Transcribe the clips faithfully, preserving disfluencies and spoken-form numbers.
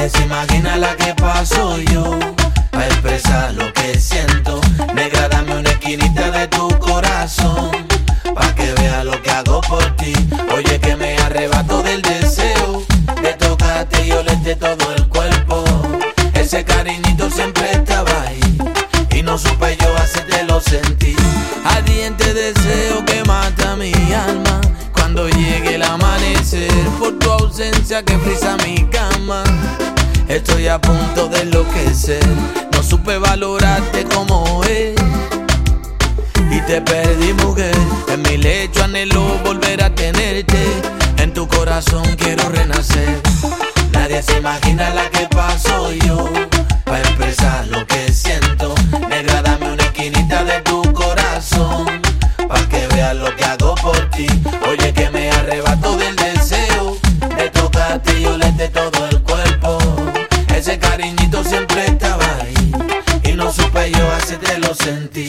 Nadie se imagina la que paso yo para expresar lo que siento. Negra, dame una esquinita de tu corazón pa' que veas lo que hago por ti. Oye, que me arrebato del deseo de tocarte y olerte todo el cuerpo. Ese cariñito siempre estaba ahí y no supe yo hacértelo sentir. Ardiente deseo que mata mi alma cuando llegue el amanecer. Por tu ausencia que frisa mi cama, estoy a punto de enloquecer. No supe valorarte como es y te perdí, mujer. En mi lecho anhelo volver a tenerte. En tu corazón quiero renacer. Nadie se imagina la que paso yo para expresar lo que siento. Negra, dame una esquinita de tu corazón pa' que veas lo que hago por ti. Oye, que me arrebato del deseo de tocarte y olerte todo el cuerpo. Ese cariñito siempre estaba ahí y no supe yo hacértelo sentir.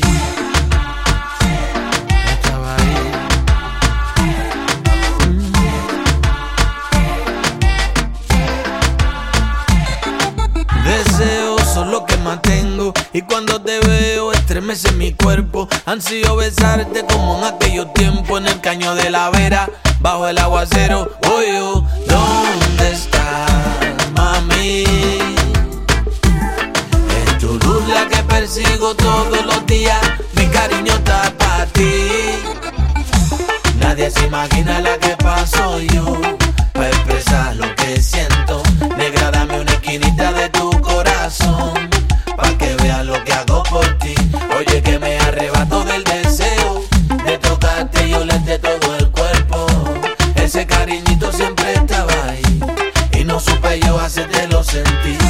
Estaba ahí. Deseos son lo que más tengo y cuando te veo estremece mi cuerpo. Ansío besarte como en aquellos tiempos en el caño de la vera, bajo el aguacero. Oye, oh, ¿dónde estás, mami? Es tu luz la que persigo todos los días. Mi cariño está para ti. Nadie se imagina la que paso yo para expresar lo que siento. Negra, dame una esquinita de tu corazón pa' que veas lo que hago por ti. Oye, que me arrebato del deseo de tocarte y olerte todo el cuerpo. Ese cariñito siempre estaba ahí y no supe yo hacértelo sentir.